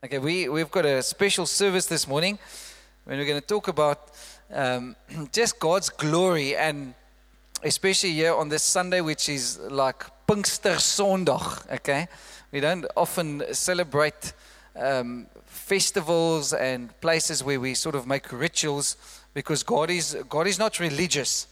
Okay, we've got a special service this morning when we're going to talk about just God's glory, and especially here on this Sunday, which is like Pinkster Sondag. Okay, we don't often celebrate festivals and places where we sort of make rituals, because God is not religious.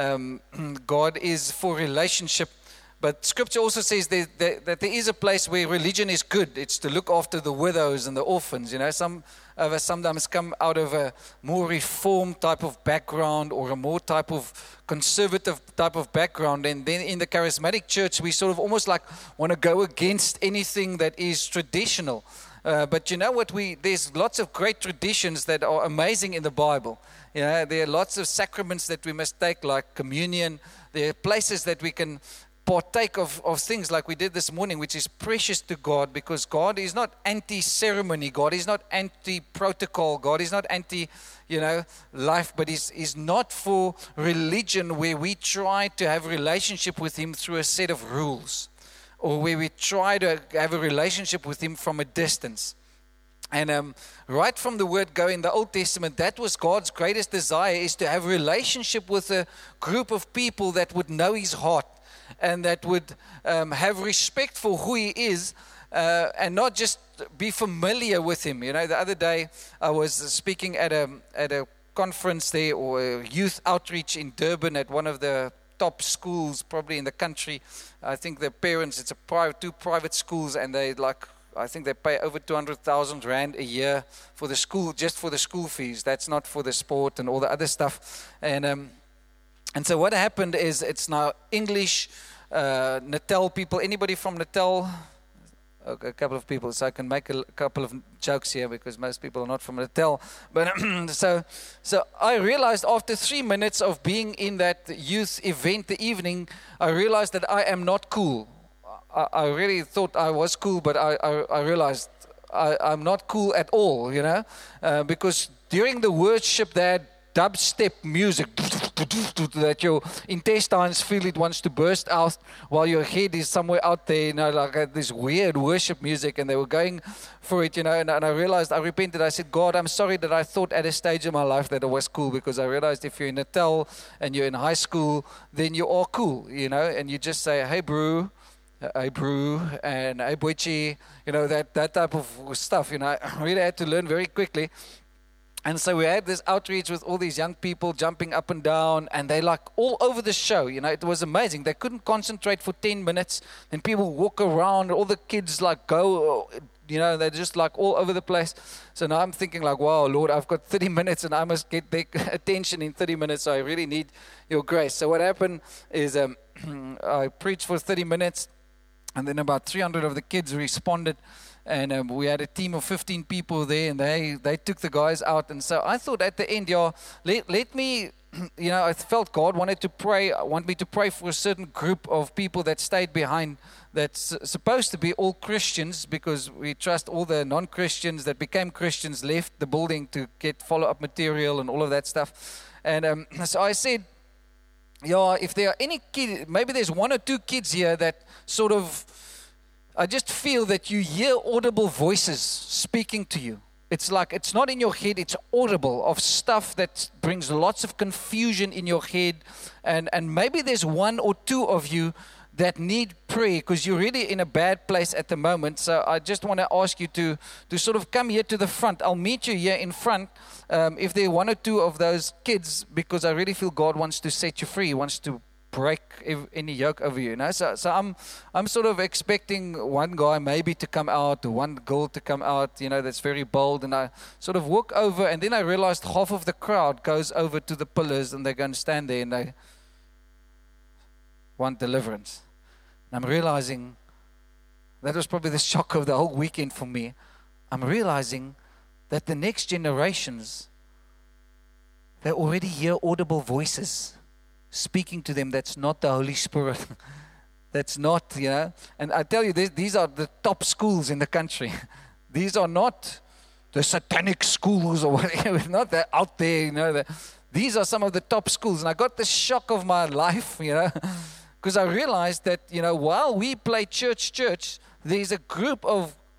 God is for relationship. But Scripture also says that there is a place where religion is good. It's to look after the widows and the orphans. You know, some of us sometimes come out of a more reformed type of background or a more type of conservative type of background. And then in the charismatic church, we sort of almost like want to go against anything that is traditional. But you know what? There's lots of great traditions that are amazing in the Bible. You know, there are lots of sacraments that we must take, like communion. There are places that we can partake of things like we did this morning, which is precious to God, because God is not anti-ceremony. God is not anti-protocol. God is not anti-life, but He's not for religion where we try to have a relationship with Him through a set of rules, or where we try to have a relationship with Him from a distance. And right from the word go in the Old Testament, that was God's greatest desire, is to have a relationship with a group of people that would know His heart, and that would have respect for who He is, and not just be familiar with Him. You know, the other day I was speaking at a conference there, or a youth outreach in Durban, at one of the top schools probably in the country. I think the parents, it's two private schools, and I think they pay over 200,000 rand a year for the school, just for the school fees. That's not for the sport and all the other stuff. And so what happened is, it's now English, Natal people. Anybody from Natal? Okay, a couple of people, so I can make a couple of jokes here, because most people are not from Natal. But so I realized after 3 minutes of being in that youth event the evening, I realized that I am not cool. I really thought I was cool, but I realized I'm not cool at all, you know, because during the worship they had dubstep music that your intestines feel it wants to burst out, while your head is somewhere out there, you know, like this weird worship music, and they were going for it, you know, and I realized, I repented. I said, God, I'm sorry that I thought at a stage in my life that I was cool, because I realized if you're in Natal and you're in high school, then you are cool, you know, and you just say, hey bro, and hey boichi, you know, that type of stuff, you know. I really had to learn very quickly. And so we had this outreach with all these young people jumping up and down, and they like all over the show, you know. It was amazing. They couldn't concentrate for 10 minutes. Then people walk around, all the kids like go, you know, they're just like all over the place. So now I'm thinking like, wow, Lord, I've got 30 minutes and I must get their attention in 30 minutes. So I really need your grace. So what happened is I preached for 30 minutes, and then about 300 of the kids responded. And we had a team of 15 people there, and they took the guys out. And so I thought at the end, let me, you know, I felt God want me to pray for a certain group of people that stayed behind, that's supposed to be all Christians, because we trust all the non-Christians that became Christians left the building to get follow-up material and all of that stuff. And so I said, if there are any kids, maybe there's one or two kids here that sort of, I just feel that you hear audible voices speaking to you. It's like, it's not in your head, it's audible, of stuff that brings lots of confusion in your head. And maybe there's one or two of you that need prayer, because you're really in a bad place at the moment. So I just want to ask you to sort of come here to the front. I'll meet you here in front if there are one or two of those kids, because I really feel God wants to set you free. He wants to break any yoke over you, you know. So I'm sort of expecting one guy maybe to come out, or one girl to come out, you know, that's very bold. And I sort of walk over, and then I realized half of the crowd goes over to the pillars, and they're going to stand there and they want deliverance. And I'm realizing that was probably the shock of the whole weekend for me. I'm realizing that the next generations, they already hear audible voices speaking to them. That's not the Holy Spirit. That's not, you know. And I tell you, these are the top schools in the country. These are not the satanic schools or whatever. Not that out there, you know. These are some of the top schools. And I got the shock of my life, you know, because I realized that, you know, while we play church, there's a group of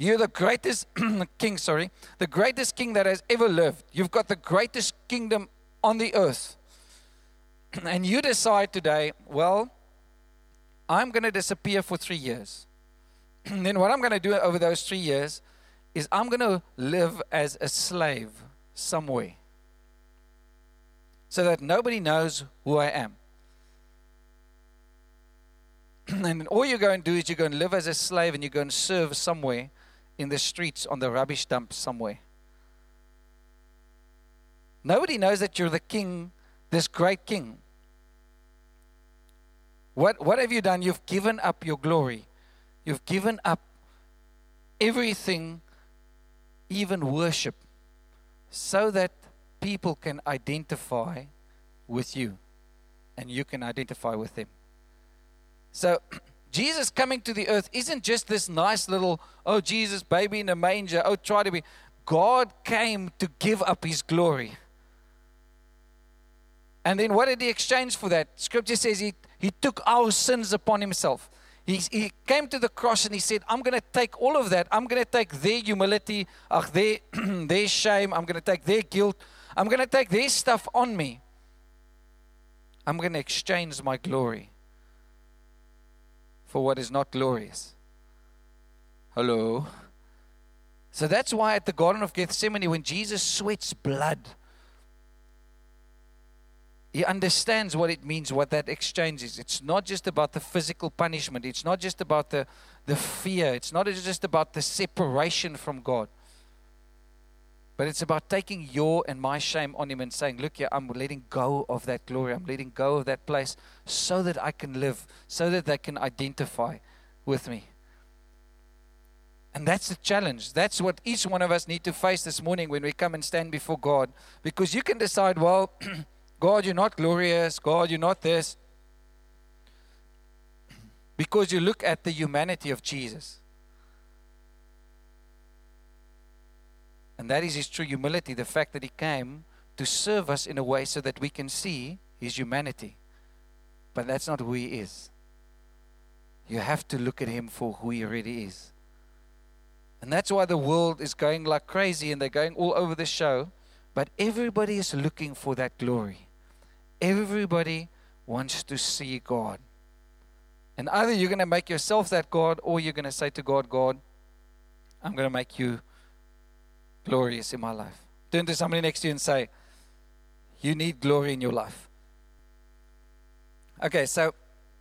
You're the greatest king, the greatest king that has ever lived. You've got the greatest kingdom on the earth. And you decide today, well, I'm going to disappear for 3 years. And then what I'm going to do over those 3 years is I'm going to live as a slave somewhere so that nobody knows who I am. And all you're going to do is you're going to live as a slave and you're going to serve somewhere in the streets, on the rubbish dump somewhere. Nobody knows that you're the king, this great king. What have you done? You've given up your glory. You've given up everything, even worship, so that people can identify with you and you can identify with them. So Jesus coming to the earth isn't just this nice little, oh, Jesus, baby in a manger, oh, try to be. God came to give up his glory. And then what did he exchange for that? Scripture says he took our sins upon himself. He came to the cross and he said, I'm going to take all of that. I'm going to take their humility, their shame. I'm going to take their guilt. I'm going to take their stuff on me. I'm going to exchange my glory for what is not glorious. Hello? So that's why at the Garden of Gethsemane, when Jesus sweats blood, he understands what it means, what that exchange is. It's not just about the physical punishment. It's not just about the fear. It's not just about the separation from God. But it's about taking your and my shame on him and saying, look here, I'm letting go of that glory. I'm letting go of that place so that I can live, so that they can identify with me. And that's the challenge. That's what each one of us need to face this morning when we come and stand before God. Because you can decide, well, God, you're not glorious. God, you're not this. Because you look at the humanity of Jesus. And that is his true humility, the fact that he came to serve us in a way so that we can see his humanity. But that's not who he is. You have to look at him for who he really is. And that's why the world is going like crazy and they're going all over the show. But everybody is looking for that glory. Everybody wants to see God. And either you're going to make yourself that God, or you're going to say to God, God, I'm going to make you glorious in my life. Turn to somebody next to you and say, you need glory in your life. Okay, so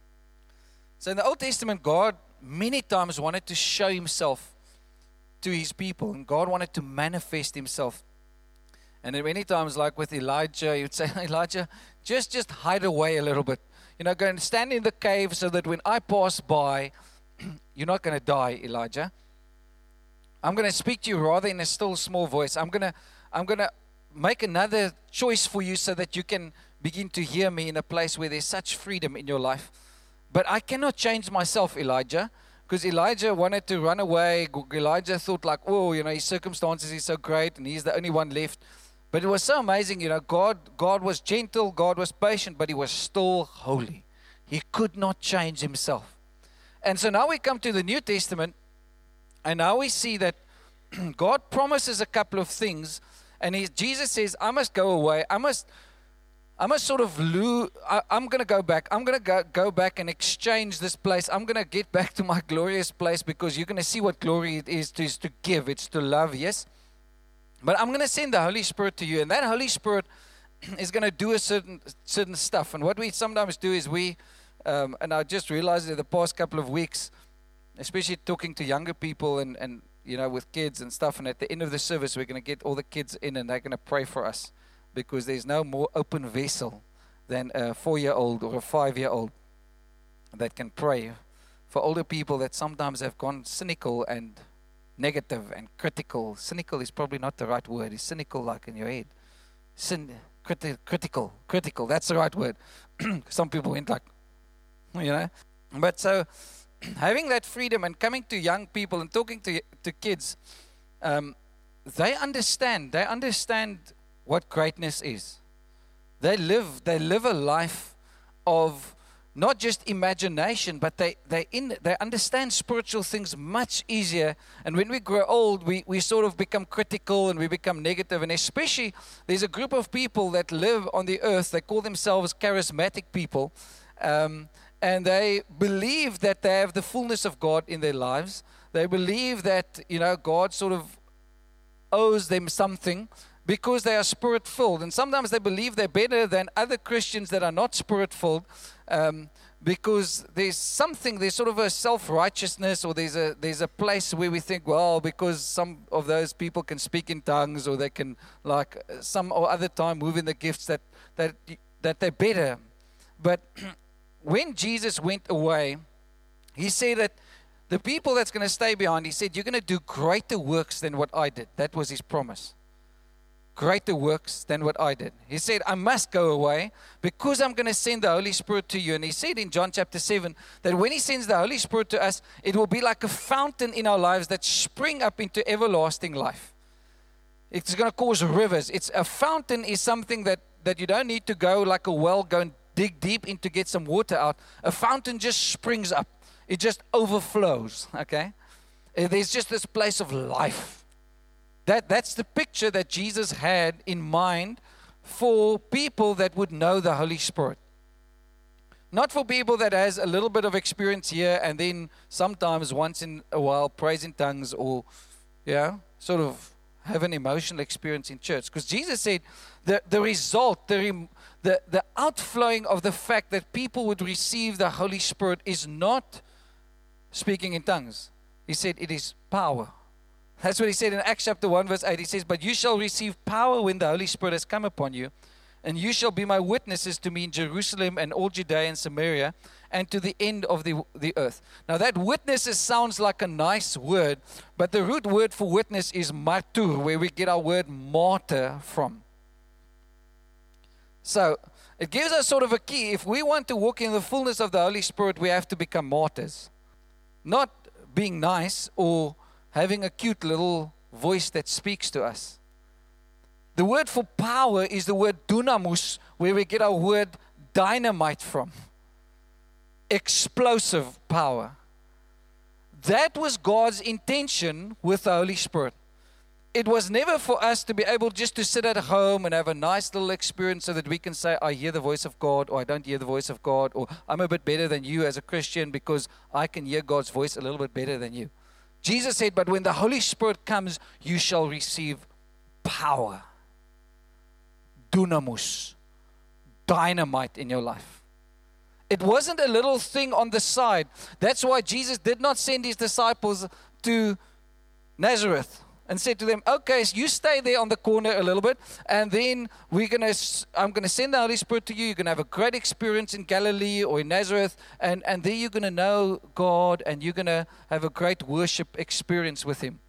in the Old Testament, God many times wanted to show himself to his people, and God wanted to manifest himself. And then many times, like with Elijah, he would say, Elijah, just hide away a little bit. You know, go and stand in the cave so that when I pass by, you're not going to die, Elijah. I'm going to speak to you rather in a still small voice. I'm going to make another choice for you so that you can begin to hear me in a place where there's such freedom in your life. But I cannot change myself, Elijah, because Elijah wanted to run away. Elijah thought like, oh, you know, his circumstances is so great and he's the only one left. But it was so amazing, you know, God was gentle, God was patient, but he was still holy. He could not change himself. And so now we come to the New Testament, and now we see that God promises a couple of things, and Jesus says, I must go away. I must sort of I'm going to go back. I'm going to go back and exchange this place. I'm going to get back to my glorious place, because you're going to see what glory it is to give. It's to love, yes? But I'm going to send the Holy Spirit to you, and that Holy Spirit is going to do a certain stuff. And what we sometimes do is and I just realized in the past couple of weeks, especially talking to younger people and you know, with kids and stuff, and at the end of the service, we're going to get all the kids in and they're going to pray for us, because there's no more open vessel than a 4-year-old or a 5-year-old that can pray for older people that sometimes have gone cynical and negative and critical. Cynical is probably not the right word. It's cynical like in your head. Critical, that's the right word. Some people went like, you know. But so having that freedom and coming to young people and talking to kids, they understand what greatness is. They live a life of not just imagination, but they understand spiritual things much easier. And when we grow old, we sort of become critical and we become negative. And especially, there's a group of people that live on the earth. They call themselves charismatic people. And they believe that they have the fullness of God in their lives. They believe that, God sort of owes them something because they are spirit-filled. And sometimes they believe they're better than other Christians that are not spirit-filled, because there's sort of a self-righteousness, or there's a place where we think, well, because some of those people can speak in tongues, or they can, like some or other time, move in the gifts, that they're better. But when Jesus went away, he said that the people that's going to stay behind, he said, you're going to do greater works than what I did. That was his promise. Greater works than what I did. He said, I must go away because I'm going to send the Holy Spirit to you. And he said in John chapter 7 that when he sends the Holy Spirit to us, it will be like a fountain in our lives that spring up into everlasting life. It's going to cause rivers. A fountain is something that you don't need to go like a well, go and dig deep in to get some water out. A fountain just springs up. It just overflows, okay? There's just this place of life. That's the picture that Jesus had in mind for people that would know the Holy Spirit. Not for people that has a little bit of experience here and then sometimes once in a while praise in tongues, or sort of have an emotional experience in church. Because Jesus said the result, the outflowing of the fact that people would receive the Holy Spirit is not speaking in tongues. He said it is power. That's what he said in Acts chapter 1 verse 8. He says, but you shall receive power when the Holy Spirit has come upon you, and you shall be my witnesses to me in Jerusalem and all Judea and Samaria and to the end of the earth. Now that witnesses sounds like a nice word, but the root word for witness is martyr, where we get our word martyr from. So it gives us sort of a key. If we want to walk in the fullness of the Holy Spirit, we have to become martyrs. Not being nice or having a cute little voice that speaks to us. The word for power is the word dunamis, where we get our word dynamite from. Explosive power. That was God's intention with the Holy Spirit. It was never for us to be able just to sit at home and have a nice little experience so that we can say, I hear the voice of God, or I don't hear the voice of God, or I'm a bit better than you as a Christian because I can hear God's voice a little bit better than you. Jesus said, but when the Holy Spirit comes, you shall receive power. Dunamis. Dynamite in your life. It wasn't a little thing on the side. That's why Jesus did not send his disciples to Nazareth and said to them, okay, so you stay there on the corner a little bit, and then I'm going to send the Holy Spirit to you. You're going to have a great experience in Galilee or in Nazareth, and there you're going to know God, and you're going to have a great worship experience with him.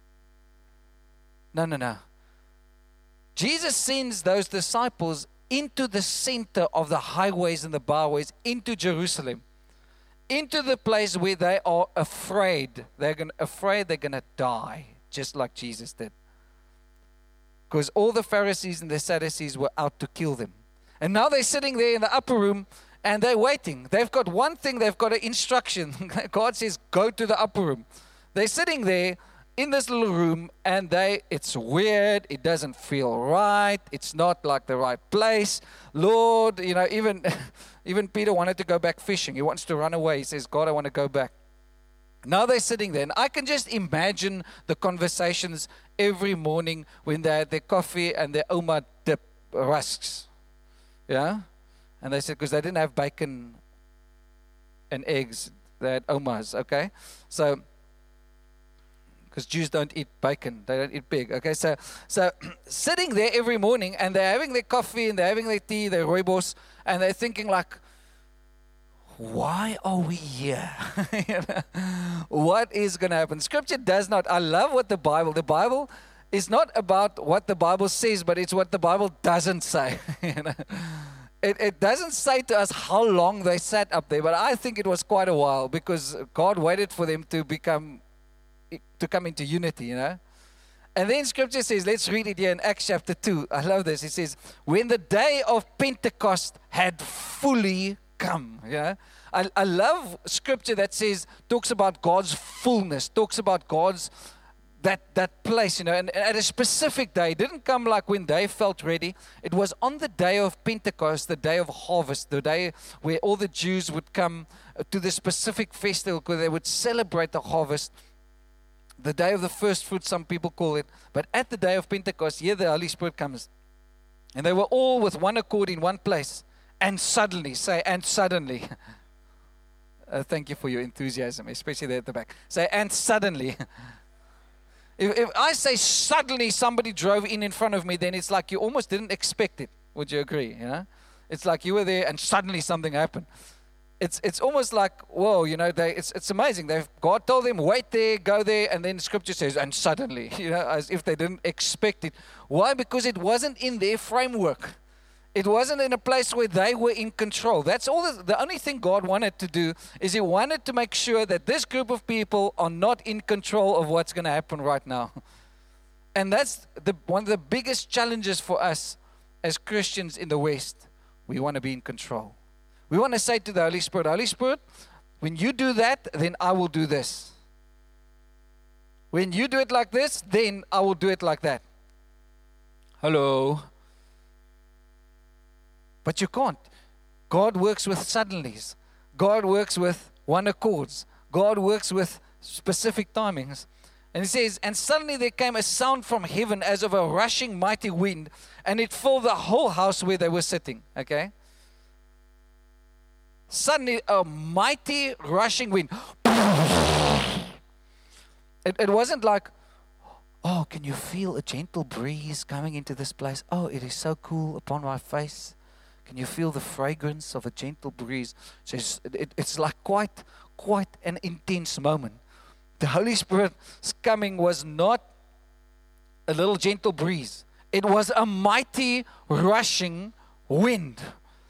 No. Jesus sends those disciples into the center of the highways and the byways, into Jerusalem, into the place where they are afraid. They're going to die. Just like Jesus did. Because all the Pharisees and the Sadducees were out to kill them. And now they're sitting there in the upper room and they're waiting. They've got one thing, they've got an instruction. God says, go to the upper room. They're sitting there in this little room and it's weird. It doesn't feel right. It's not like the right place. Lord, even Peter wanted to go back fishing. He wants to run away. He says, God, I want to go back. Now they're sitting there, and I can just imagine the conversations every morning when they had their coffee and their Oma dip rusks. Yeah? And they said, because they didn't have bacon and eggs, they had Omas, okay? So, because Jews don't eat bacon, they don't eat pig, okay? So sitting there every morning, and they're having their coffee, and they're having their tea, their rooibos, and they're thinking like, why are we here? What is going to happen? Scripture does not. I love what the Bible is not about what the Bible says, but it's what the Bible doesn't say. It doesn't say to us how long they sat up there, but I think it was quite a while because God waited for them to come into unity, And then Scripture says, let's read it here in Acts chapter 2. I love this. It says, when the day of Pentecost had fully come. Yeah, I love scripture that talks about God's fullness, talks about God's that place, and at a specific day. It didn't come like when they felt ready. It was on the day of Pentecost, the day of harvest, the day where all the Jews would come to the specific festival where they would celebrate the harvest. The day of the first fruit, some people call it. But at the day of Pentecost, here the Holy Spirit comes. And they were all with one accord in one place. And suddenly, say, and suddenly. Thank you for your enthusiasm, especially there at the back. Say, and suddenly. If I say suddenly somebody drove in front of me, then it's like you almost didn't expect it. Would you agree? It's like you were there and suddenly something happened. It's almost like, whoa, it's amazing. God told them, wait there, go there, and then Scripture says, and suddenly, as if they didn't expect it. Why? Because it wasn't in their framework. It wasn't in a place where they were in control. That's all. The only thing God wanted to do is He wanted to make sure that this group of people are not in control of what's going to happen right now. And that's one of the biggest challenges for us as Christians in the West. We want to be in control. We want to say to the Holy Spirit, when you do that, then I will do this. When you do it like this, then I will do it like that. Hello. But you can't. God works with suddenlies. God works with one accords. God works with specific timings. And He says, and suddenly there came a sound from heaven as of a rushing mighty wind, and it filled the whole house where they were sitting. Okay? Suddenly a mighty rushing wind. It wasn't like, oh, can you feel a gentle breeze coming into this place? Oh, it is so cool upon my face. Can you feel the fragrance of a gentle breeze? So it's like quite an intense moment. The Holy Spirit's coming was not a little gentle breeze. It was a mighty rushing wind.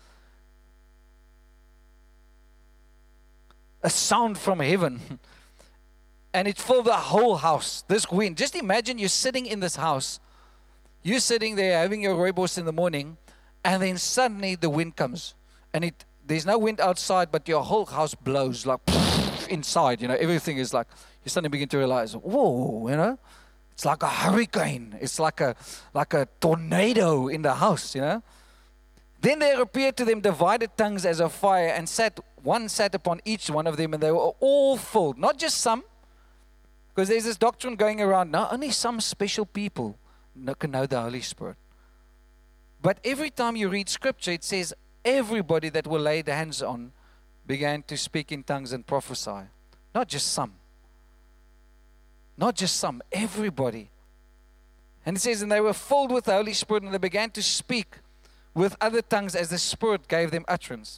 A sound from heaven. And it filled the whole house. This wind. Just imagine you're sitting in this house. You're sitting there having your rooibos in the morning. And then suddenly the wind comes. And there's no wind outside, but your whole house blows like inside. Everything is like, you suddenly begin to realize, whoa, it's like a hurricane. It's like a tornado in the house, Then there appeared to them divided tongues as of fire, and one sat upon each one of them, and they were all filled. Not just some, because there's this doctrine going around, now only some special people can know the Holy Spirit. But every time you read Scripture, it says everybody that were laid hands on began to speak in tongues and prophesy. Not just some. Not just some, everybody. And it says, and they were filled with the Holy Spirit, and they began to speak with other tongues as the Spirit gave them utterance.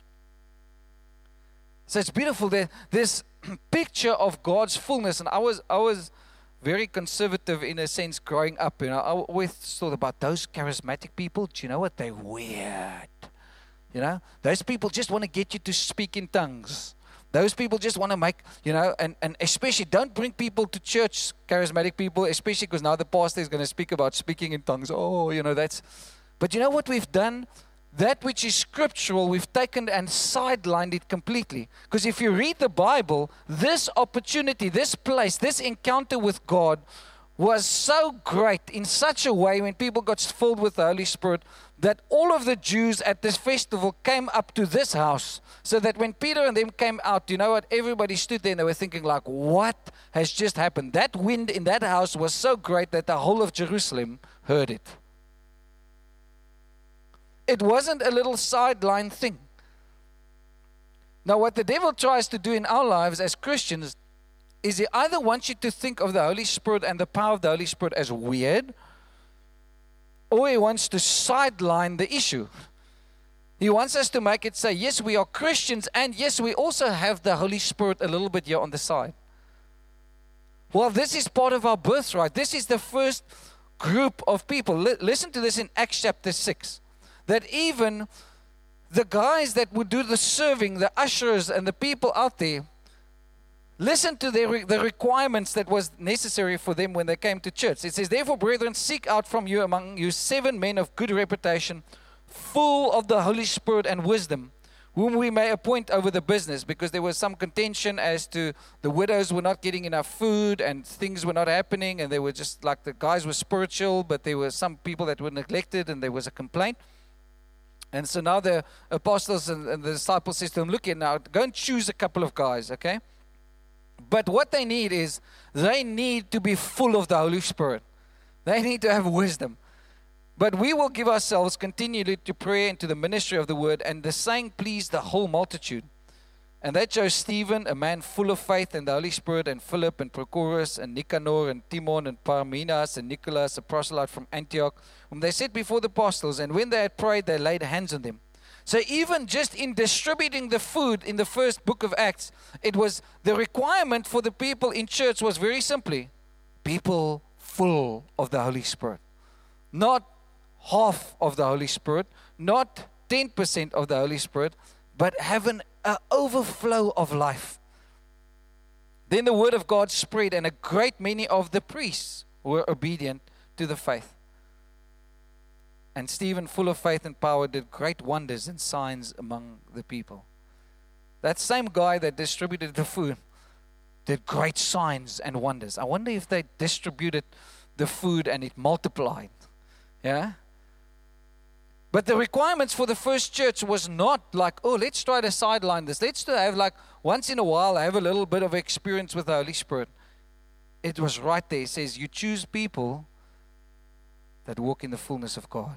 So it's beautiful. This picture of God's fullness, and I was very conservative in a sense growing up. I always thought about those charismatic people. Do you know what? They're weird. Those people just want to get you to speak in tongues. Those people just want to make, and especially don't bring people to church, charismatic people, especially because now the pastor is going to speak about speaking in tongues. Oh, that's. But you know what we've done? That which is scriptural, we've taken and sidelined it completely. Because if you read the Bible, this opportunity, this place, this encounter with God was so great in such a way when people got filled with the Holy Spirit that all of the Jews at this festival came up to this house. So that when Peter and them came out, you know what? Everybody stood there and they were thinking like, what has just happened? That wind in that house was so great that the whole of Jerusalem heard it. It wasn't a little sideline thing. Now, what the devil tries to do in our lives as Christians is he either wants you to think of the Holy Spirit and the power of the Holy Spirit as weird, or he wants to sideline the issue. He wants us to make it say, yes, we are Christians, and yes, we also have the Holy Spirit a little bit here on the side. Well, this is part of our birthright. This is the first group of people. Listen to this in Acts chapter 6. That even the guys that would do the serving, the ushers and the people out there, listen to the requirements that was necessary for them when they came to church. It says, therefore, brethren, seek out from you among you 7 men of good reputation, full of the Holy Spirit and wisdom, whom we may appoint over the business, because there was some contention as to the widows were not getting enough food and things were not happening, and they were just like the guys were spiritual, but there were some people that were neglected, and there was a complaint. And so now the apostles and the disciples says to them, look here now, go and choose a couple of guys, okay? But what they need is, they need to be full of the Holy Spirit. They need to have wisdom. But we will give ourselves continually to prayer and to the ministry of the word. And the saying pleased the whole multitude. And they chose Stephen, a man full of faith and the Holy Spirit, and Philip and Prochorus and Nicanor and Timon and Parmenas and Nicholas, a proselyte from Antioch, whom they set before the apostles. And when they had prayed, they laid hands on them. So even just in distributing the food in the first book of Acts, it was the requirement for the people in church was very simply, people full of the Holy Spirit. Not half of the Holy Spirit, not 10% of the Holy Spirit, but have an overflow of life. Then the word of God spread, and a great many of the priests were obedient to the faith. And Stephen, full of faith and power, did great wonders and signs among the people. That same guy that distributed the food did great signs and wonders. I wonder if they distributed the food and it multiplied. Yeah? But the requirements for the first church was not like, oh, let's try to sideline this. Let's have like once in a while, have a little bit of experience with the Holy Spirit. It was right there. It says, you choose people that walk in the fullness of God.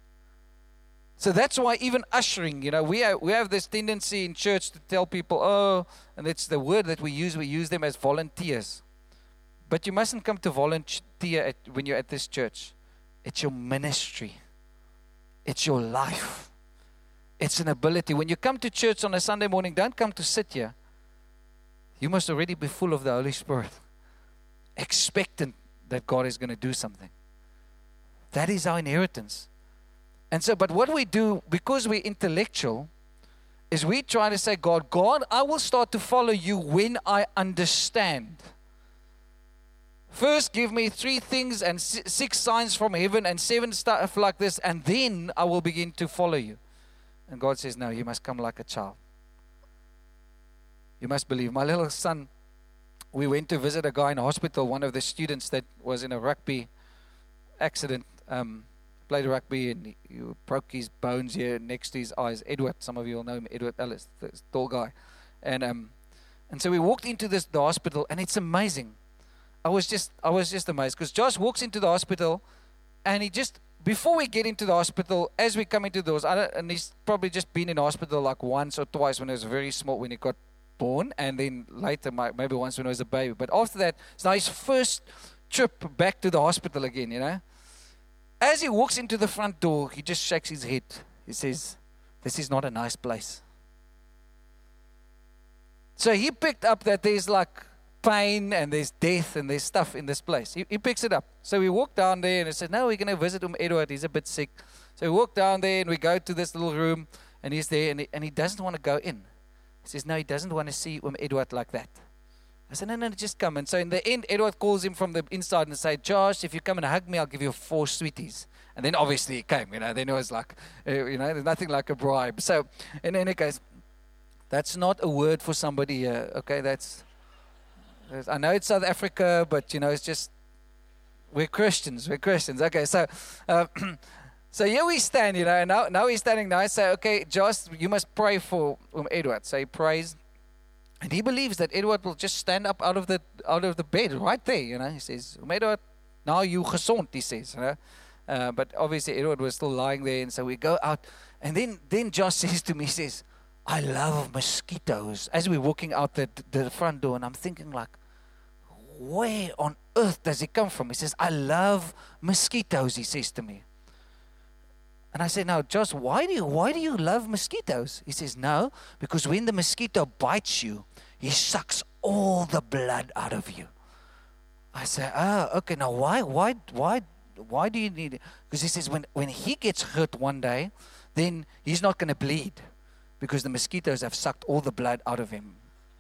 So that's why even ushering, we have this tendency in church to tell people, oh, and it's the word that we use them as volunteers. But you mustn't come to volunteer when you're at this church. It's your ministry. It's your life. It's an ability. When you come to church on a Sunday morning, don't come to sit here. You must already be full of the Holy Spirit, expectant that God is going to do something. That is our inheritance. And so, but what we do, because we're intellectual, is we try to say, God, I will start to follow you when I understand. First, give me 3 things and 6 signs from heaven and 7 stuff like this, and then I will begin to follow you. And God says, no, you must come like a child. You must believe. My little son, we went to visit a guy in a hospital, one of the students that was in a rugby accident, played rugby, and he broke his bones here next to his eyes. Edward, some of you will know him, Edward Ellis, this tall guy. And so we walked into the hospital, and it's amazing. I was just amazed, because Josh walks into the hospital, and he just, before we get into the hospital, as we come into the doors, and he's probably just been in the hospital like once or twice when he was very small, when he got born, and then later maybe once when he was a baby. But after that, it's now his first trip back to the hospital again, As he walks into the front door, he just shakes his head. He says, this is not a nice place. So he picked up that there's like pain and there's death and there's stuff in this place. He picks it up. So we walk down there and he said, no, we're going to visit Edward. He's a bit sick. So we walk down there and we go to this little room, and he's there, and he doesn't want to go in. He says, no, he doesn't want to see Edward like that. I said, no, just come. And so in the end, Edward calls him from the inside and said, Josh, if you come and hug me, I'll give you 4 sweeties. And then obviously he came, then it was like, there's nothing like a bribe. So, and then he goes, that's not a word for somebody here. Okay, I know it's South Africa, but, it's just, we're Christians. Okay, so, so here we stand, and now he's standing now. I say, okay, Josh, you must pray for Edward. So he prays. And he believes that Edward will just stand up out of the bed right there, He says, Edward, now you gesond, he says, But obviously Edward was still lying there, and so we go out. And then Josh says to me, he says, I love mosquitoes. As we're walking out the front door, and I'm thinking like, where on earth does he come from? He says, I love mosquitoes, he says to me. And I said, now, Josh, why do you love mosquitoes? He says, no, because when the mosquito bites you, he sucks all the blood out of you. I say, okay, now why do you need it? Because he says, when he gets hurt one day, then he's not going to bleed, because the mosquitoes have sucked all the blood out of him.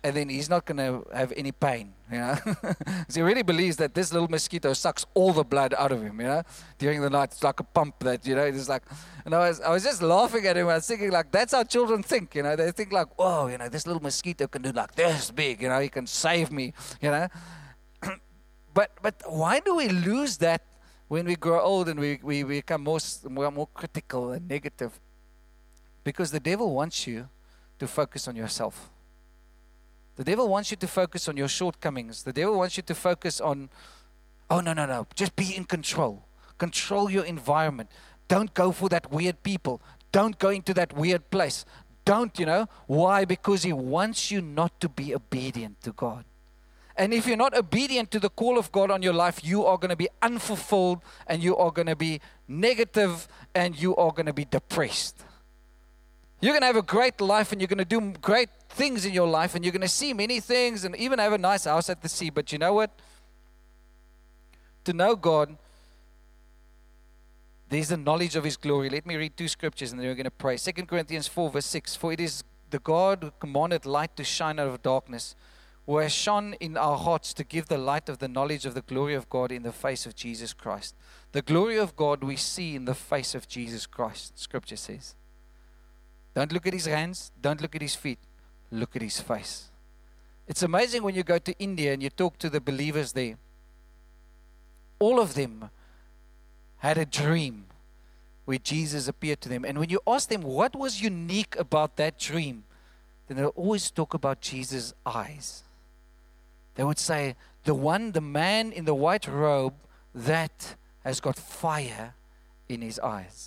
and then he's not going to have any pain, you know. Because he really believes that this little mosquito sucks all the blood out of him, you know. During the night, it's like a pump that, you know, it's like, and I was just laughing at him. I was thinking, like, that's how children think, you know. They think like, whoa, you know, this little mosquito can do like this big, you know, he can save me, you know. But why do we lose that when we grow old and we become more critical and negative? Because the devil wants you to focus on yourself. The devil wants you to focus on your shortcomings. The devil wants you to focus on, oh, no. Just be in control. Control your environment. Don't go for that weird people. Don't go into that weird place. Don't, you know. Why? Because he wants you not to be obedient to God. And if you're not obedient to the call of God on your life, you are going to be unfulfilled, and you are going to be negative, and you are going to be depressed. You're going to have a great life, and you're going to do great things in your life, and you're going to see many things, and even have a nice house at the sea. But you know what? To know God, there's the knowledge of His glory. Let me read 2 scriptures, and then we're going to pray. 2 Corinthians 4, verse 6. For it is the God who commanded light to shine out of darkness, who has shone in our hearts to give the light of the knowledge of the glory of God in the face of Jesus Christ. The glory of God we see in the face of Jesus Christ, Scripture says. Don't look at His hands, don't look at His feet, look at His face. It's amazing when you go to India and you talk to the believers there. All of them had a dream where Jesus appeared to them. And when you ask them what was unique about that dream, then they'll always talk about Jesus' eyes. They would say, the man in the white robe that has got fire in his eyes.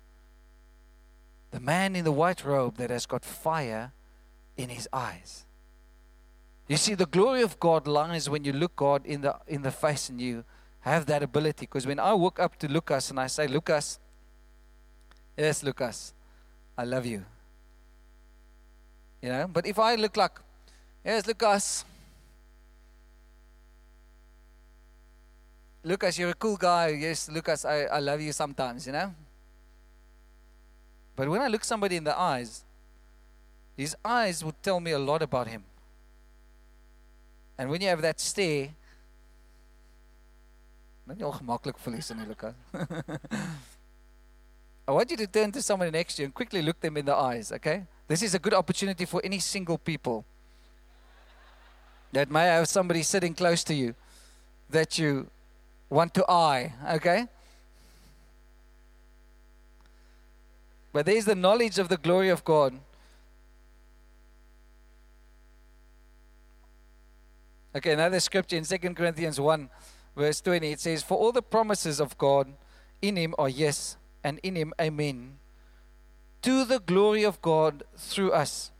The man in the white robe that has got fire in his eyes. You see, the glory of God lies when you look God in the face and you have that ability. Because when I walk up to Lucas and I say, Lucas, yes, Lucas, I love you. You know, but if I look like, yes, Lucas, you're a cool guy. Yes, Lucas, I love you sometimes, you know. But when I look somebody in the eyes, his eyes would tell me a lot about him. And when you have that stare, I want you to turn to somebody next to you and quickly look them in the eyes, okay? This is a good opportunity for any single people that may have somebody sitting close to you that you want to eye, okay? But there's the knowledge of the glory of God. Okay, another scripture in 2 Corinthians 1, verse 20, it says, for all the promises of God in Him are yes, and in Him amen, to the glory of God through us.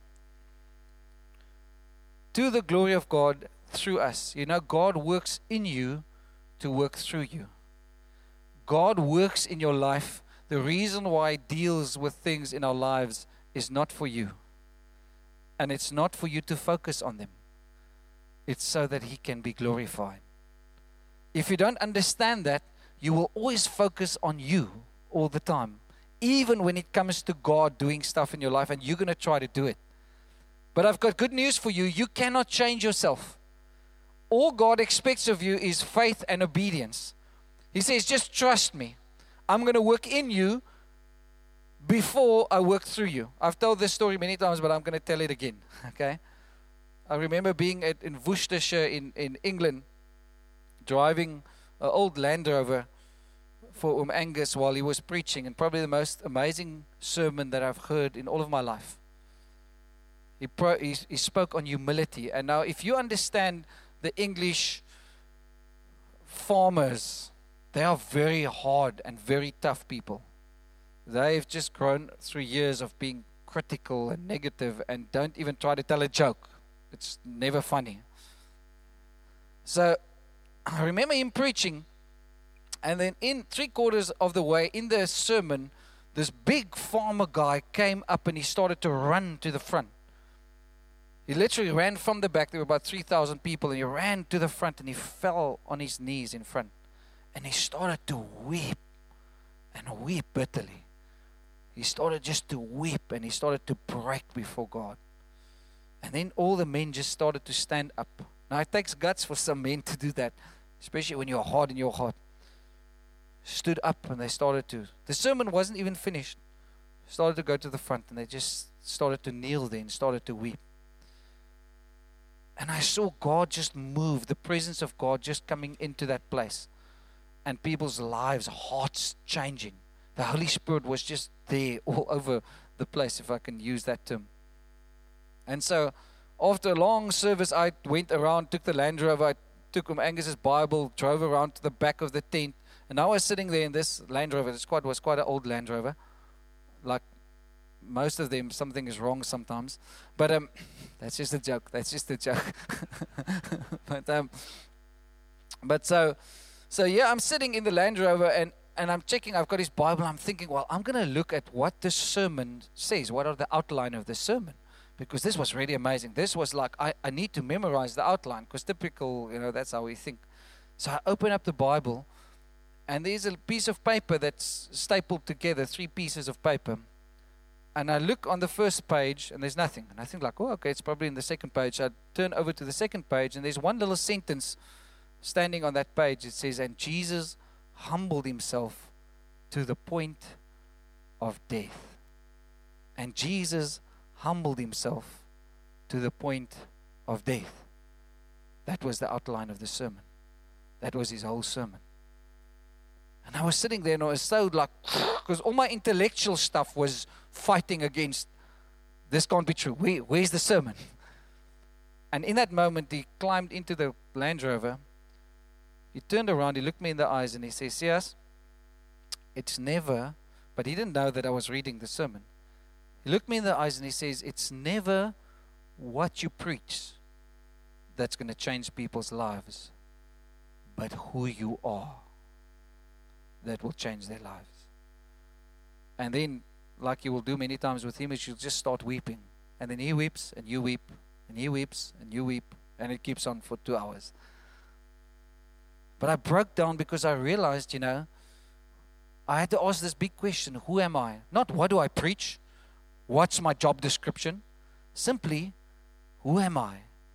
To the glory of God through us. You know, God works in you to work through you. God works in your life. The reason why He deals with things in our lives is not for you. And it's not for you to focus on them. It's so that He can be glorified. If you don't understand that, you will always focus on you all the time. Even when it comes to God doing stuff in your life, and you're going to try to do it. But I've got good news for you. You cannot change yourself. All God expects of you is faith and obedience. He says, just trust me. I'm going to work in you before I work through you. I've told this story many times, but I'm going to tell it again. Okay? I remember being in Worcestershire in England, driving an old Land Rover for Angus while he was preaching, and probably the most amazing sermon that I've heard in all of my life. He spoke on humility. And now if you understand the English farmers, they are very hard and very tough people. They've just grown through years of being critical and negative and don't even try to tell a joke. It's never funny. So I remember him preaching, and then in 3/4 of the way in the sermon, this big farmer guy came up and he started to run to the front. He literally ran from the back. There were about 3,000 people, and he ran to the front and he fell on his knees in front. And he started to weep and weep bitterly. He started just to weep and he started to break before God. And then all the men just started to stand up. Now, it takes guts for some men to do that, especially when you're hard in your heart. Stood up and they started to. The sermon wasn't even finished. Started to go to the front and they just started to kneel there and started to weep. And I saw God just move, the presence of God just coming into that place. And people's lives, hearts changing. The Holy Spirit was just there all over the place, if I can use that term. And so, after a long service, I went around, took the Land Rover, I took Angus's Bible, drove around to the back of the tent, and I was sitting there in this Land Rover. It was quite an old Land Rover. Like most of them, something is wrong sometimes. But that's just a joke. That's just a joke. but so yeah, I'm sitting in the Land Rover and I'm checking. I've got his Bible. I'm thinking, well, I'm going to look at what this sermon says. What are the outline of the sermon? Because this was really amazing. This was like, I need to memorize the outline, because typical, that's how we think. So I open up the Bible, and there's a piece of paper that's stapled together, 3 pieces of paper. And I look on the first page, and there's nothing. And I think like, oh, okay, it's probably in the second page. I turn over to the second page, and there's one little sentence standing on that page. It says, and Jesus humbled himself to the point of death. And Jesus humbled himself to the point of death. That was the outline of the sermon. That was his whole sermon. And I was sitting there and I was so like, because all my intellectual stuff was fighting against, this can't be true. Where's the sermon? And in that moment, he climbed into the Land Rover. He turned around, he looked me in the eyes and he says, yes, it's never, but he didn't know that I was reading the sermon. He looked me in the eyes and he says, it's never what you preach that's going to change people's lives, but who you are that will change their lives. And then, like you will do many times with him, is you'll just start weeping. And then he weeps and you weep and he weeps and you weep, and it keeps on for 2 hours. But I broke down because I realized, I had to ask this big question, who am I? Not what do I preach? What's my job description? Simply, who am I?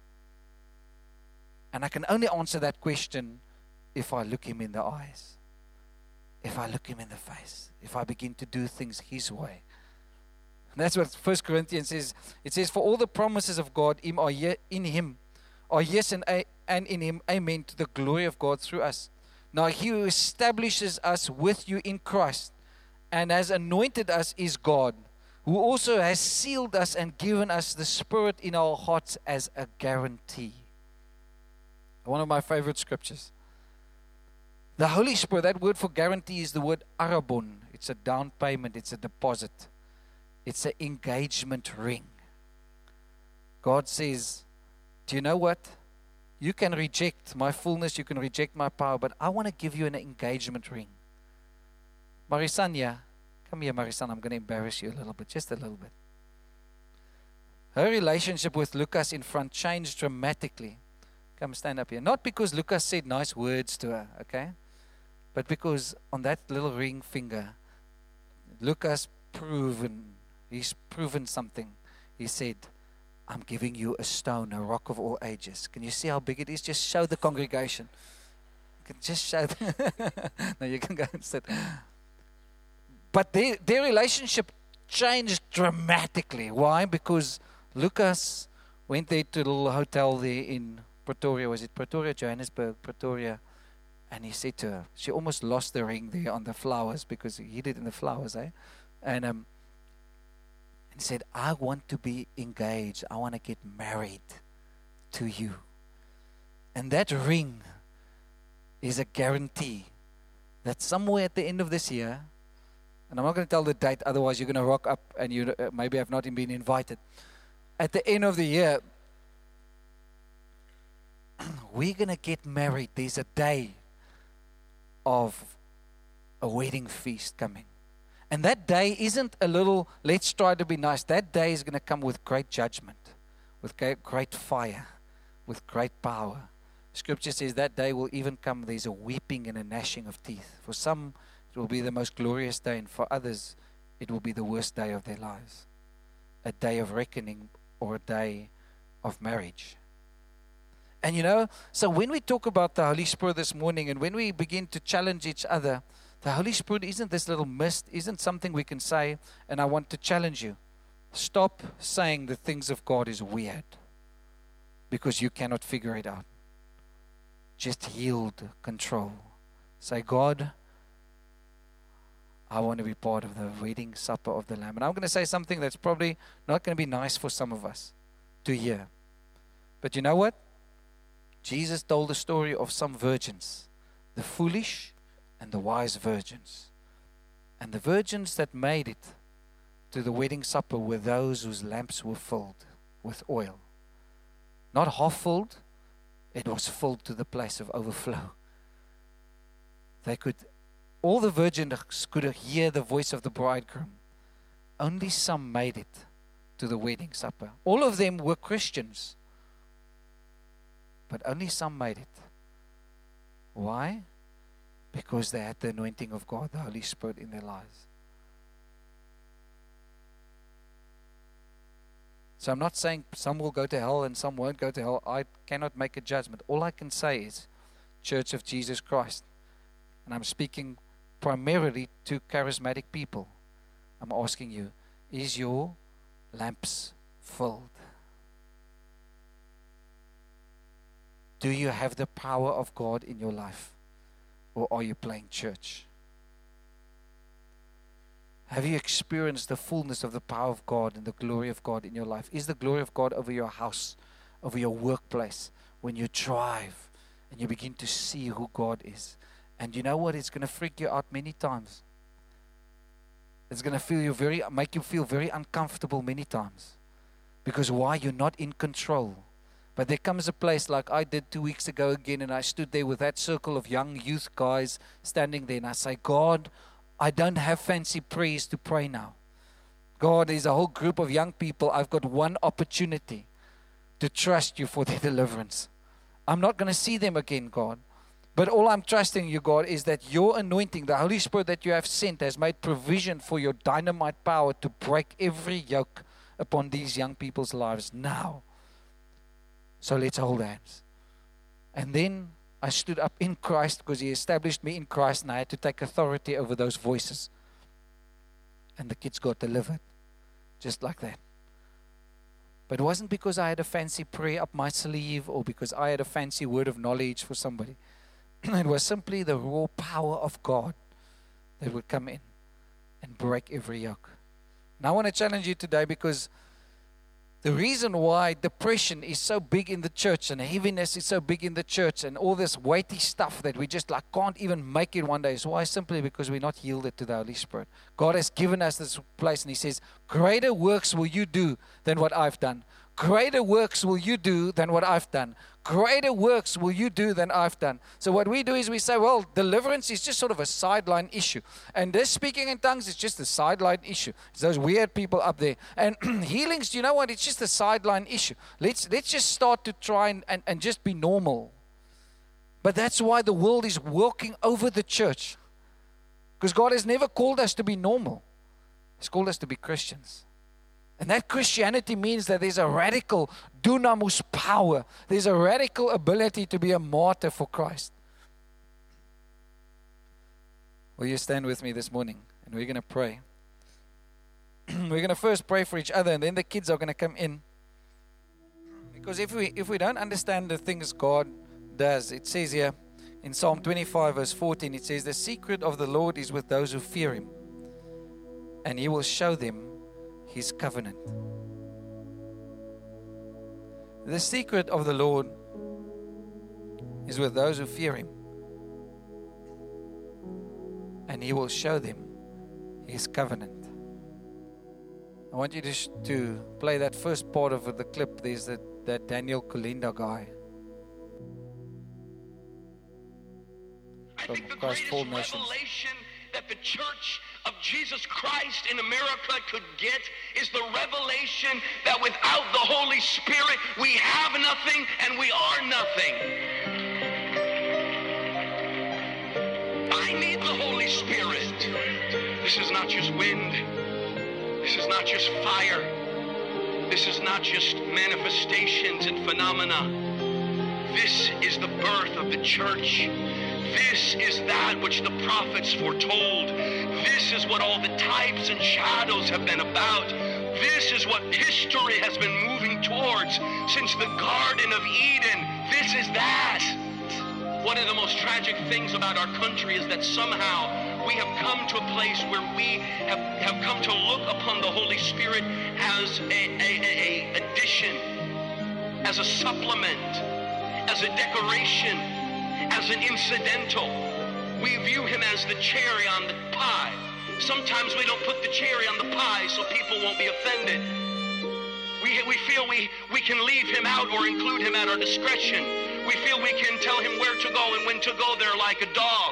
And I can only answer that question if I look him in the eyes, if I look him in the face, if I begin to do things his way. And that's what 1 Corinthians says. It says, for all the promises of God in him are yes and in him, amen, to the glory of God through us. Now he who establishes us with you in Christ and has anointed us is God, who also has sealed us and given us the Spirit in our hearts as a guarantee. One of my favorite scriptures. The Holy Spirit, that word for guarantee is the word arabon. It's a down payment, it's a deposit. It's an engagement ring. God says, do you know what? You can reject my fullness, you can reject my power, but I want to give you an engagement ring. Marisanya, come here, Marisan, I'm going to embarrass you a little bit, just a little bit. Her relationship with Lucas in front changed dramatically. Come stand up here. Not because Lucas said nice words to her, okay? But because on that little ring finger, Lucas he's proven something. He said, I'm giving you a stone, a rock of all ages. Can you see how big it is? Just show the congregation. You can just show. No, you can go and sit. But their relationship changed dramatically. Why? Because Lucas went there to a little hotel there in Pretoria. Was it Pretoria, Johannesburg, Pretoria? And he said to her, she almost lost the ring there on the flowers because he hid it in the flowers, eh? And said, I want to be engaged. I want to get married to you. And that ring is a guarantee that somewhere at the end of this year, and I'm not going to tell the date, otherwise you're going to rock up and you maybe have not even been invited. At the end of the year, we're going to get married. There's a day of a wedding feast coming. And that day isn't a little, let's try to be nice. That day is going to come with great judgment, with great fire, with great power. Scripture says that day will even come, there's a weeping and a gnashing of teeth. For some, it will be the most glorious day, and for others, it will be the worst day of their lives. A day of reckoning, or a day of marriage. And you know, so when we talk about the Holy Spirit this morning, and when we begin to challenge each other, the Holy Spirit isn't this little mist, isn't something we can say, and I want to challenge you. Stop saying the things of God is weird because you cannot figure it out. Just yield control. Say, God, I want to be part of the wedding supper of the Lamb. And I'm going to say something that's probably not going to be nice for some of us to hear. But you know what? Jesus told the story of some virgins, the foolish and the wise virgins. And the virgins that made it to the wedding supper were those whose lamps were filled with oil. Not half filled, it was filled to the place of overflow. All the virgins could hear the voice of the bridegroom. Only some made it to the wedding supper. All of them were Christians, but only some made it. Why? Because they had the anointing of God, the Holy Spirit in their lives. So I'm not saying some will go to hell and some won't go to hell. I cannot make a judgment. All I can say is, Church of Jesus Christ, and I'm speaking primarily to charismatic people. I'm asking you, is your lamps filled? Do you have the power of God in your life? Or are you playing church? Have you experienced the fullness of the power of God and the glory of God in your life? Is the glory of God over your house, over your workplace, when you drive and you begin to see who God is? And you know what? It's going to freak you out many times. It's going to make you feel very uncomfortable many times. Because why? You're not in control. But there comes a place like I did 2 weeks ago again, and I stood there with that circle of young youth guys standing there, and I say, God, I don't have fancy prayers to pray now. God, there's a whole group of young people. I've got one opportunity to trust you for their deliverance. I'm not going to see them again, God. But all I'm trusting you, God, is that your anointing, the Holy Spirit that you have sent, has made provision for your dynamite power to break every yoke upon these young people's lives now. So let's hold hands. And then I stood up in Christ because He established me in Christ, and I had to take authority over those voices. And the kids got delivered. Just like that. But it wasn't because I had a fancy prayer up my sleeve or because I had a fancy word of knowledge for somebody. It was simply the raw power of God that would come in and break every yoke. Now I want to challenge you today, because the reason why depression is so big in the church and heaviness is so big in the church and all this weighty stuff that we just can't even make it one day is why? Simply because we're not yielded to the Holy Spirit. God has given us this place, and He says, greater works will you do than what I've done. Greater works will you do than what I've done. Greater works will you do than I've done. So what we do is we say, well, deliverance is just sort of a sideline issue. And this speaking in tongues is just a sideline issue. It's those weird people up there. And healings, do you know what? It's just a sideline issue. Let's just start to try and just be normal. But that's why the world is walking over the church. Because God has never called us to be normal. He's called us to be Christians. And that Christianity means that there's a radical dunamis power. There's a radical ability to be a martyr for Christ. Will you stand with me this morning? And we're going to pray. We're going to first pray for each other, and then the kids are going to come in. Because if we don't understand the things God does, it says here in Psalm 25 verse 14, it says, the secret of the Lord is with those who fear Him, and He will show them His covenant. The secret of the Lord is with those who fear Him, and He will show them His covenant. I want you to play that first part of the clip. There's that Daniel Kolinda guy. I think the greatest revelation that the Church of Jesus Christ in America could get is the revelation that without the Holy Spirit we have nothing and we are nothing. I need the Holy Spirit. This is not just wind. This is not just fire. This is not just manifestations and phenomena. This is the birth of the church. This is that which the prophets foretold. This is what all the types and shadows have been about. This is what history has been moving towards since the Garden of Eden. This is that. One of the most tragic things about our country is that somehow we have come to a place where we have come to look upon the Holy Spirit as a addition, as a supplement, as a decoration, as an incidental. We view him as the cherry on the pie. Sometimes we don't put the cherry on the pie so people won't be offended. We feel we can leave him out or include him at our discretion. We feel we can tell him where to go and when to go there like a dog.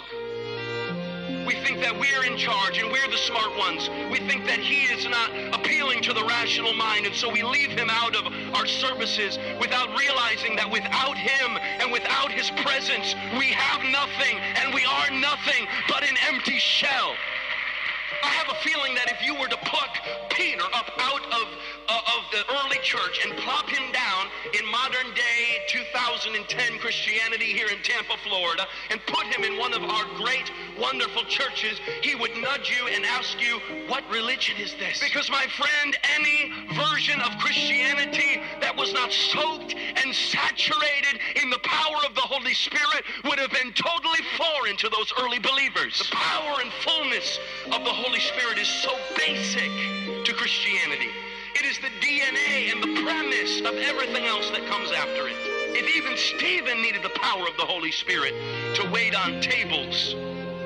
We think that we're in charge and we're the smart ones. We think that he is not appealing to the rational mind, and so we leave him out of our services without realizing that without him and without his presence, we have nothing and we are nothing but an empty shell. I have a feeling that if you were to pluck Peter up out of the early church and plop him down in modern day 2010 Christianity here in Tampa, Florida, and put him in one of our great, wonderful churches, he would nudge you and ask you, what religion is this? Because, my friend, any version of Christianity that was not soaked and saturated in the power of the Holy Spirit would have been totally foreign to those early believers. The power and fullness of the Holy Spirit is so basic to Christianity. It is the DNA and the premise of everything else that comes after it. If even Stephen needed the power of the Holy Spirit to wait on tables,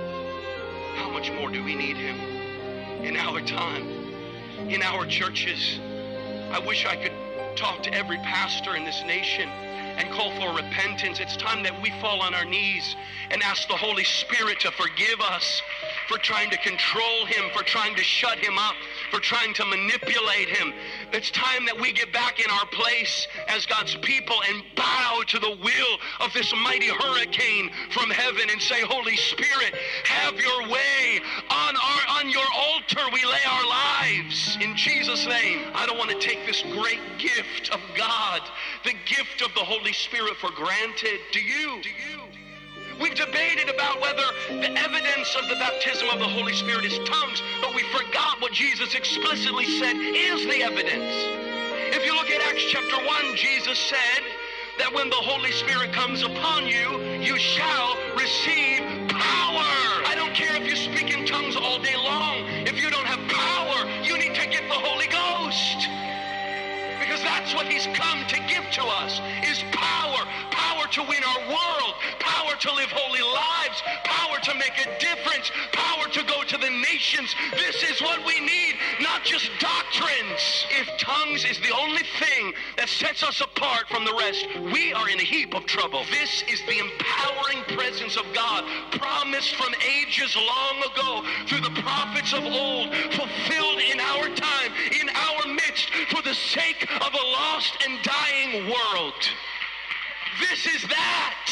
how much more do we need him in our time, in our churches? I wish I could talk to every pastor in this nation and call for repentance. It's time that we fall on our knees and ask the Holy Spirit to forgive us for trying to control him, for trying to shut him up, for trying to manipulate him. It's time that we get back in our place as God's people and bow to the will of this mighty hurricane from heaven and say, Holy Spirit, have your way. On your altar we lay our lives. In Jesus' name, I don't want to take this great gift of God, the gift of the Holy Spirit, for granted. Do you? We've debated about whether the evidence of the baptism of the Holy Spirit is tongues, but we forgot what Jesus explicitly said is the evidence. If you look at Acts chapter 1, Jesus said that when the Holy Spirit comes upon you, you shall receive power. I don't care if you speak in tongues all day long. If you don't have power, you need to get the Holy Ghost. Because that's what he's come to give to us, is power. Power to win our world, power to live holy lives, power to make a difference, power to go to the nations. This is what we need, not just doctrines. If tongues is the only thing that sets us apart from the rest, we are in a heap of trouble. This is the empowering presence of God, promised from ages long ago through the prophets of old, fulfilled in our time, in our midst, for the sake of a lost and dying world. This is that.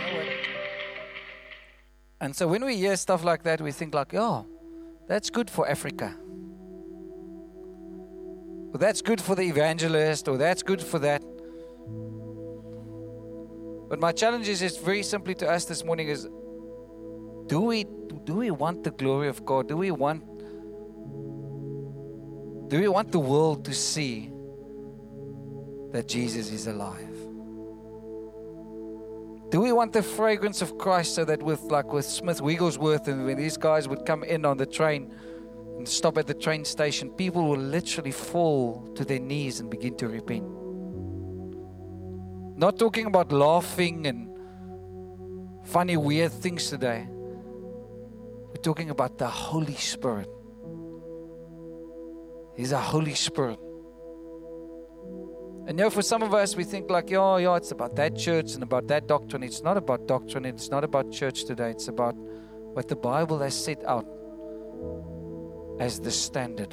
And so when we hear stuff like that, we think like, oh, that's good for Africa. Or that's good for the evangelist, or that's good for that. But my challenge is very simply to us this morning is, do we want the glory of God? Do we want the world to see that Jesus is alive? Do we want the fragrance of Christ so that with Smith Wigglesworth, and when these guys would come in on the train and stop at the train station, people will literally fall to their knees and begin to repent? Not talking about laughing and funny, weird things today. We're talking about the Holy Spirit. He's a Holy Spirit. And for some of us, we think like, it's about that church and about that doctrine. It's not about doctrine. It's not about church today. It's about what the Bible has set out as the standard.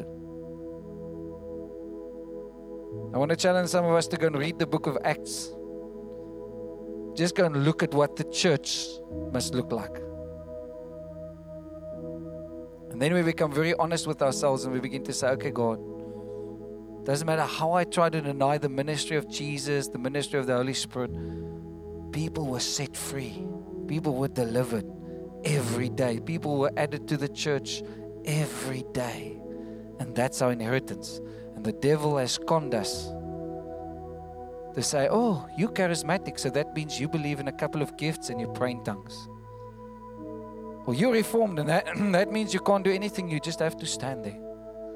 I want to challenge some of us to go and read the book of Acts. Just go and look at what the church must look like. And then we become very honest with ourselves and we begin to say, okay, God, Doesn't matter how I try to deny the ministry of Jesus, the ministry of the Holy Spirit, people were set free. People were delivered every day. People were added to the church every day. And that's our inheritance. And the devil has conned us to say, oh, you're charismatic, so that means you believe in a couple of gifts and you pray in tongues. Or you're reformed, and that means you can't do anything, you just have to stand there.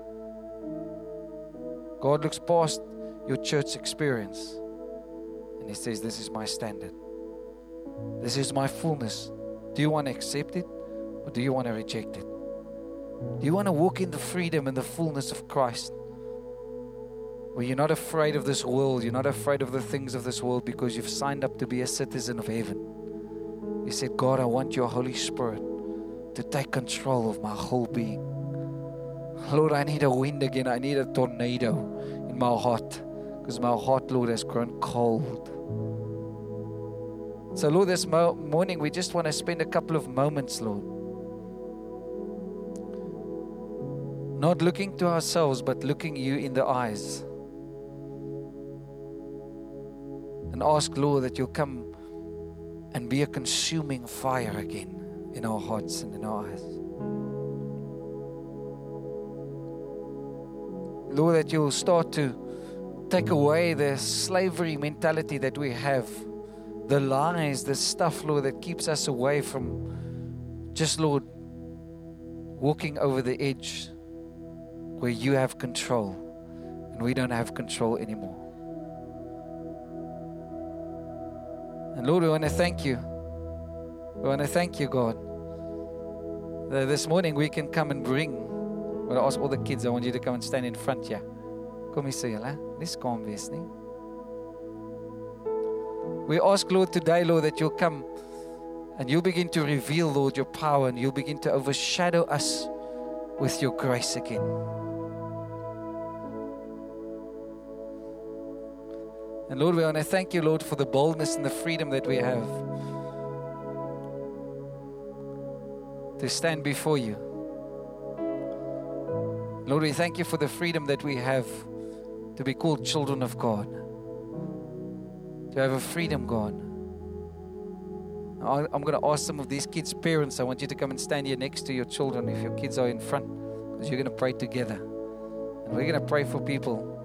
God looks past your church experience and He says, this is my standard. This is my fullness. Do you want to accept it or do you want to reject it? Do you want to walk in the freedom and the fullness of Christ? Where you're not afraid of this world, you're not afraid of the things of this world because you've signed up to be a citizen of heaven. You said, God, I want your Holy Spirit to take control of my whole being. Lord, I need a wind again. I need a tornado in my heart because my heart, Lord, has grown cold. So, Lord, this morning we just want to spend a couple of moments, Lord, not looking to ourselves, but looking you in the eyes. And ask, Lord, that you'll come and be a consuming fire again in our hearts and in our eyes. Lord, that you'll start to take away the slavery mentality that we have, the lies, the stuff, Lord, that keeps us away from just, Lord, walking over the edge where you have control and we don't have control anymore. And Lord, we want to thank you. We want to thank you, God, that this morning we can come and bring. I'm going to ask all the kids, I want you to come and stand in front here. Kom hier sê julle, dis kom wees nie. We ask, Lord, today, Lord, that you'll come and you'll begin to reveal, Lord, your power, and you'll begin to overshadow us with your grace again. And Lord, we want to thank you, Lord, for the boldness and the freedom that we have to stand before you. Lord, we thank you for the freedom that we have to be called children of God, to have a freedom, God. I'm going to ask some of these kids' parents, I want you to come and stand here next to your children if your kids are in front, because you're going to pray together. And we're going to pray for people